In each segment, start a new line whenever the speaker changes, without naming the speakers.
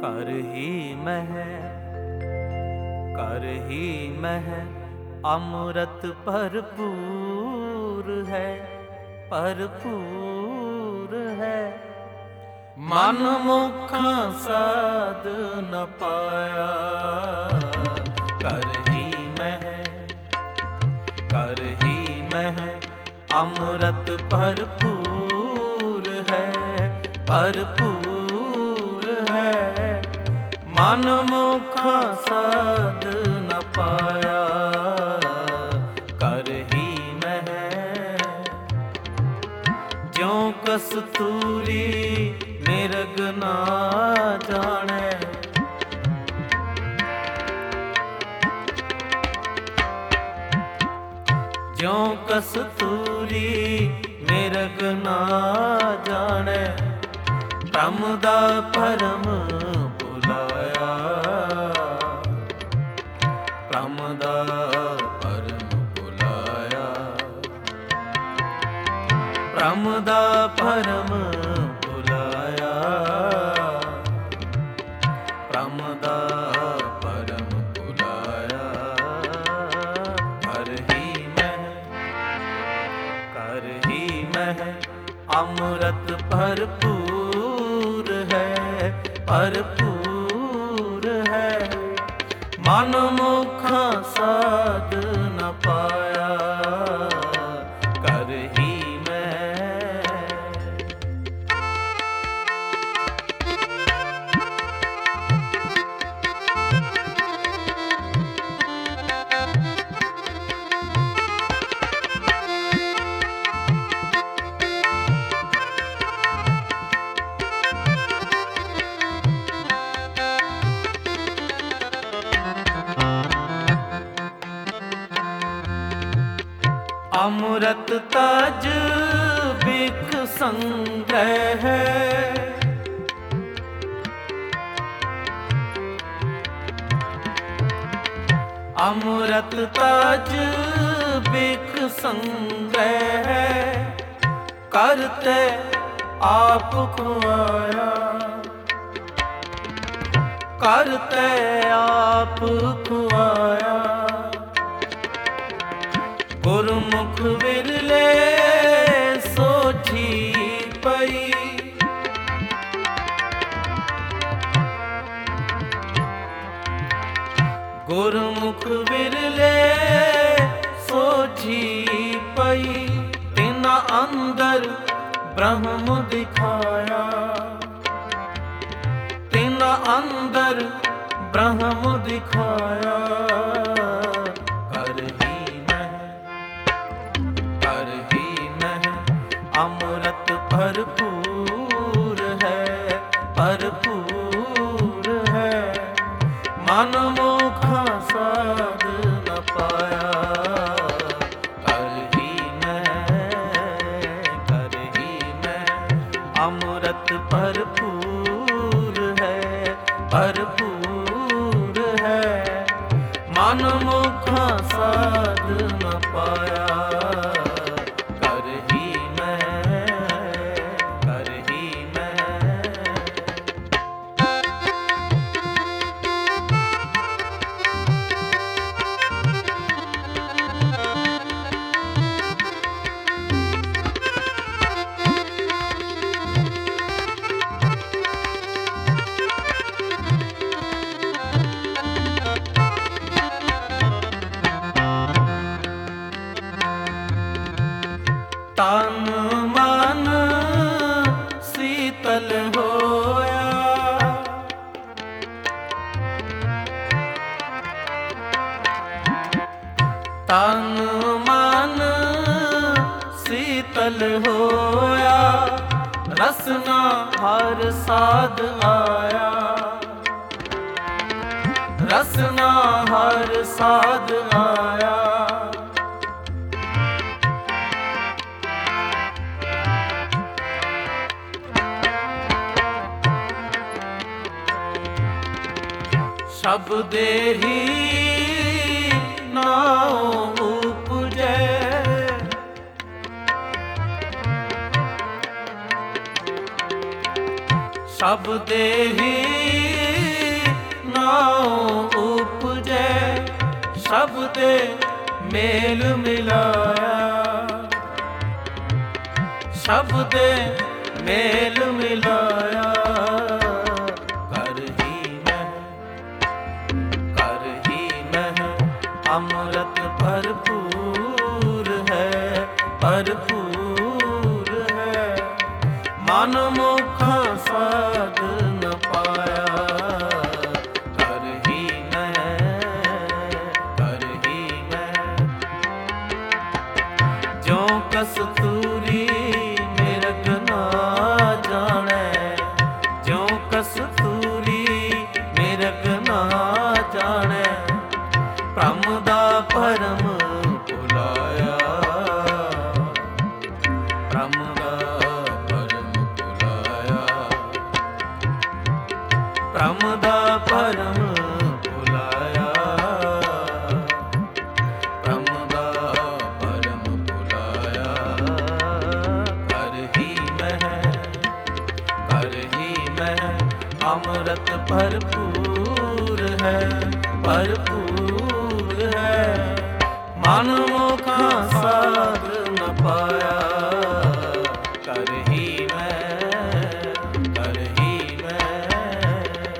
कर ही मह अमृत भरपूर है, भरपूर है। मन मुखा साध न पाया, कर ही मह अमृत भरपूर है, भरपूर है। मन मुखा साध न पाया, कर ही मह ज्यों कस्तूरी मिर्ग ना जाने। ज्यों कस्तूरी मिर्ग ना जाने, भ्रम दा भरम भुलाया, भ्रम दा भरम भुलाया, भ्रम दा भरम भुलाया, भ्रम दा भरम भुलाया। कर ही मह अमृत भरपूर है, भरपूर है। मन मुखा साध न पाया, कर ही अमृत ताज बिख संग्रह है, अमृत ताज बिख संग्रह है। करते आप खुआया, करते आप खुआया। गुरमुख विरले सोझी पई, गुरमुख विरले सोझी पई। तिना अंदर ब्रह्म दिखाया, तिना अंदर ब्रह्म दिखाया। अमृत भरपूर है, भरपूर है। मन मुखा साध न पाया, कर ही मैं अमृत भरपूर है, भरपूर है। मन मुखा साध न पाया, तन मन शीतल होया, तन मन शीतल होया। रसना हर साध आया, रसना हर साध आया। शब्दे ही नाम उपजै, शब्दे ही ਨਾਉ ਉਪਜੈ ਸ਼ਬਦੇ ਮੇਲ ਮਿਲਾਇਆ, ਸ਼ਬਦੇ ਮੇਲ ਮਿਲਾਇਆ। ਕਰ ਹੀ ਮਹਿ ਅੰਮ੍ਰਿਤ ਭਰਪੂਰ ਹੈ, ਭਰਪੂਰ ਹੈ। ਮਨ ਮੁਖ ਸਾਧ ਨ ਪਾਇਆ। ਕਰ ਹੀ ਮਹਿ ਜੋ ਕਸਤੂਰੀ ਮਿਰਗ ਨਾ ਜਾਣੈ, ਜੋ ਕਸਤੂਰੀ ਮਿਰਗ ਨਾ ਜਾਣੈ। ਭ੍ਰਮ ਦਾ ਭਰਮ ਭੁਲਾਇਆ, ਭ੍ਰਮ ਦਾ ਭਰਮ ਭੁਲਾਇਆ, ਭ੍ਰਮ ਦਾ ਭਰਮ ਭੁਲਾਇਆ, ਭ੍ਰਮ ਦਾ ਭਰਮ ਭੁਲਾਇਆ। ਕਰ ਹੀ ਮਹਿ ਅੰਮ੍ਰਿਤ ਭਰਪੂਰ ਹੈ, ਭਰਪੂਰ ਹੈ। ਮਨ ਮੁਖਾ ਸਾਧ ਨ ਪਾਇਆ। ਕਰ ਹੀ ਮਹਿ, ਕਰ ਹੀ ਮਹਿ।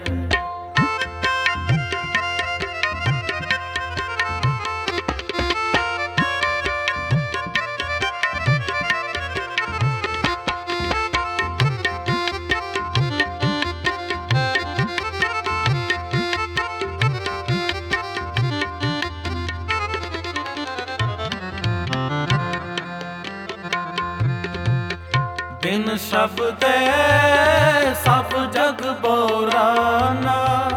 ਬਿਨ ਸ਼ਬਦੈ ਸਭ ਜਗ ਬੋਰਾਨਾ,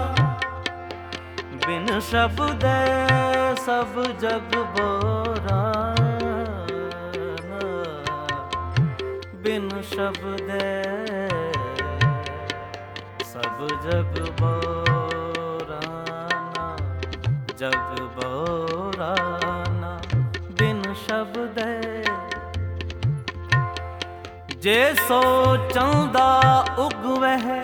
ਬਿਨ ਸ਼ਬਦੈ ਸਭ ਜਗ ਬੋਰਾਨਾ, ਬਿਨ ਸ਼ਬਦੈ ਸਭ ਜਗ ਬੋਰਾਨਾ, ਜਗ ਬੋਰਾਨਾ। ਬਿਨ ਸ਼ਬਦੈ ਜੇ ਸੋਚਾਂਦਾ ਉਗਵਹਿ,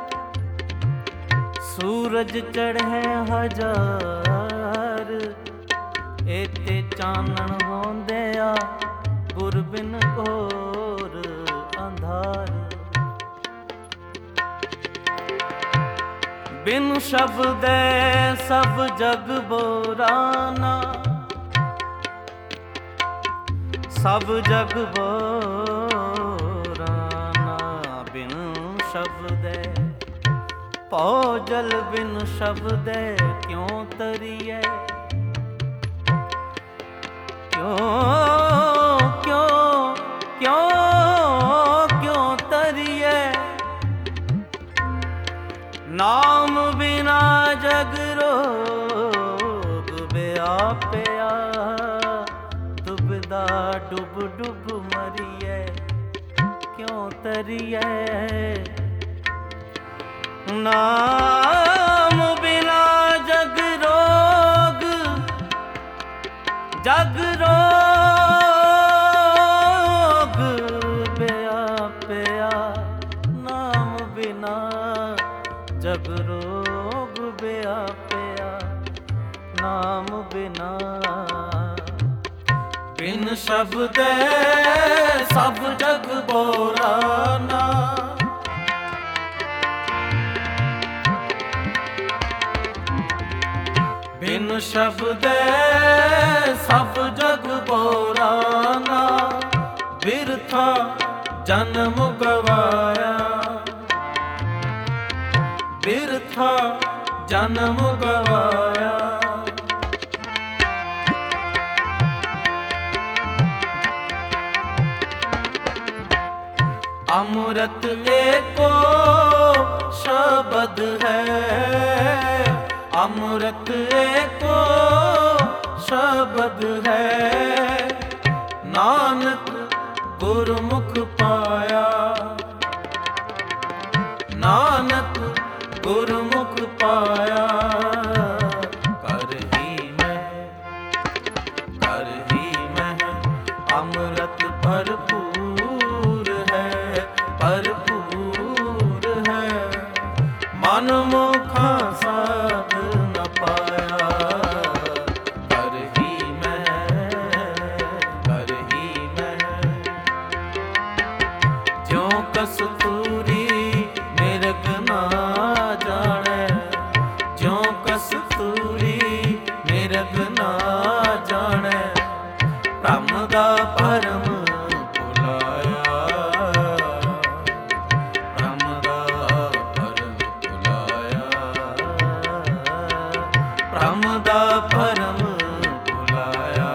ਸੂਰਜ ਚੜ੍ਹੈ ਹਜ਼ਾਰ। ਏਤੇ ਚਾਨਣ ਹੋਂਦਿਆ ਗੁਰ ਬਿਨ ਘੋਰ ਅੰਧਾਰ। ਬਿਨ ਸ਼ਬਦੈ ਸਭ ਜਗ ਬੋਰਾਨਾ, ਸਭ ਜਗ ਬੋਰਾਨਾ। ਬਿਨ ਸ਼ਬਦੈ ਭਉ ਜਲ, ਬਿਨ ਸ਼ਬਦੈ ਕਿਉ ਤਰੀਐ। ਕਿਉ ਕਿਉ ਕਿਉ ਕਿਉ ਤਰੀਐ। ਨਾਮ ਬਿਨਾ ਜਗ ਰੋਗ ਵਿਆਪਿਆ। ਦੁਬਿਧਾ ਡੁਬ ਡੁਬ ਮਰੀਐ, ਕਿਉ ਤਰੀਐ। ਨਾਮ ਬਿਨਾ ਜਗ ਰੋਗ, ਜਗ ਰੋਗ ਵਿਆਪਿਆ। ਨਾਮ ਬਿਨਾ ਜਗ ਰੋਗ ਵਿਆਪਿਆ। ਨਾਮ ਬਿਨਾ। ਬਿਨ ਸ਼ਬਦੈ ਸਭ ਜਗ ਬੋਰਾਨਾ, ਬਿਨ ਸ਼ਬਦੈ ਸਭ ਜਗ ਬੋਰਾਨਾ। ਬਿਰਥਾ ਜਨਮ ਗਵਾਇਆ, ਬਿਰਥਾ ਜਨਮ ਗਵਾਇਆ। ਅੰਮ੍ਰਿਤ ਏਕੋ ਸ਼ਬਦ ਹੈ, ਅੰਮ੍ਰਿਤ ਏਕੋ ਸ਼ਬਦ ਹੈ। ਨਾਨਕ ਗੁਰਮੁਖ ਪਾਇਆ, ਨਾਨਕ ਗੁਰਮੁਖ ਪਾਇਆ। ਕਰ ਹੀ ਮਹਿ, ਕਰ ਹੀ ਮਹਿ ਅੰਮ੍ਰਿਤ ਭਰਪੂਰ ਹੈ, ਭਰਪੂਰ ਹੈ। ਮਨ ਮੁਖਾ ਸਾਧ ਕਸਤੂਰੀ ਮਿਰਗ ਨਾ ਜਾਣੈ, ਜਿਉ ਕਸਤੂਰੀ ਮਿਰਗ ਨਾ ਜਾਣੈ, ਭ੍ਰਮ ਦਾ ਭਰਮ ਭੁਲਾਇਆ, ਭ੍ਰਮ ਦਾ ਭਰਮ ਭੁਲਾਇਆ, ਭ੍ਰਮ ਦਾ ਭਰਮ ਭੁਲਾਇਆ,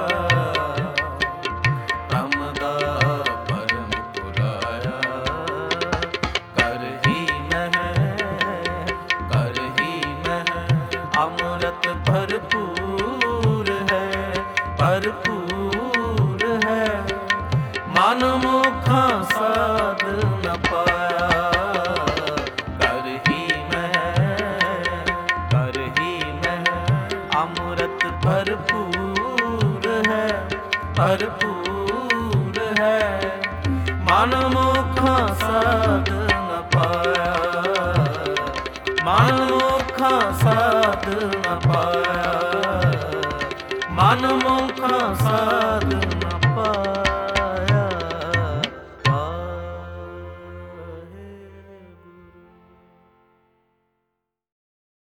ਭ੍ਰਮ ਦਾ ਭਰਮ ਭੁਲਾਇਆ। ਕਰ ਹੀ ਮਹਿ, ਕਰ ਹੀ ਮਹਿ, ਅੰਮ੍ਰਿਤ ਭਰਪੂਰ ਹੈ, ਭਰਪੂਰ ਹੈ, ਮਨ ਮੁਖਾਂ ਸਾਧ ਨ ਪਾਇਆ। ਕਰ ਹੀ ਮਹਿ, ਕਰ ਹੀ ਮਹਿ, ਅੰਮ੍ਰਿਤ ਭਰਪੂਰ ਹੈ, ਭਰਪੂਰ ਹੈ, ਮਨ ਮੁਖਾਂ ਸਾਧ ਨ ਪਾਇਆ, ਮਨ ਮੁਖਾਂ ਸਾਧ ਨ ਪਾਇਆ, ਮਨ ਮੁਖਾਂ ਸਾਧ